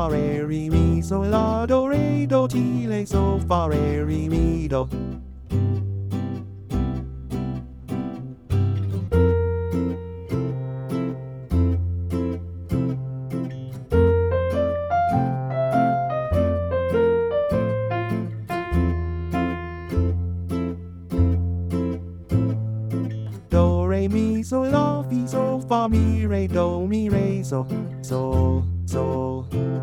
re mi so la do re do ti le so fa re mi do. Do re mi so la fi so fa mi re do mi re so so so.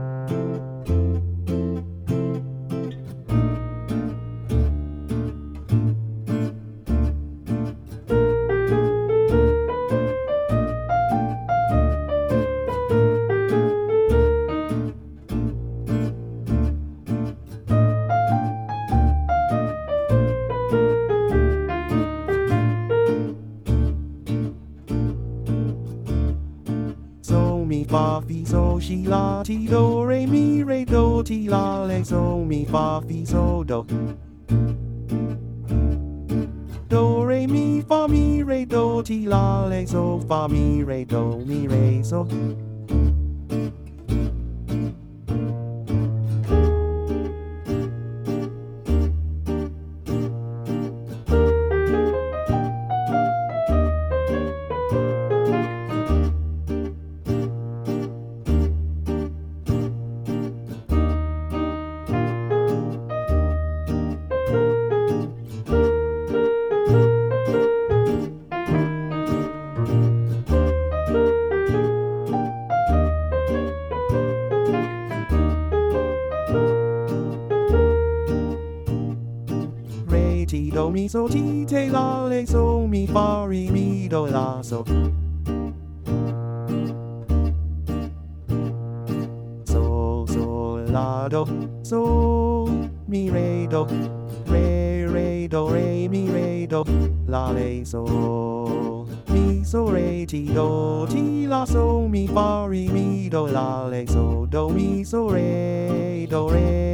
Mi fa fi so shi la ti do re mi re do ti la le so mi fa fi so do. Do re mi fa mi re do ti la le so fa mi re do mi re so. Ti do mi so ti te la le so mi fa re mi do la so. So so la do so mi re do re do re mi re do la le so mi so re ti do la so mi fa re mi do la le so do mi so re do re.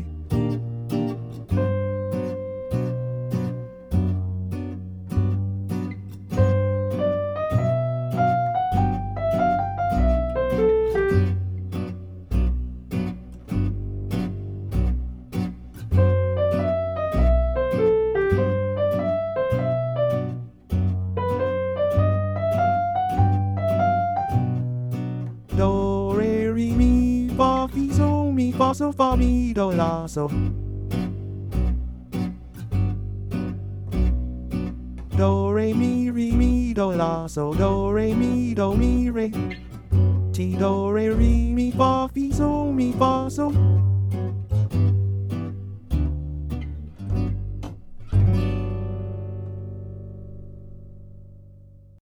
Do re re mi fa fi so mi fa so fa mi do la so. Do re mi do la so do re mi do mi re. Ti do re mi fa fi so mi fa so.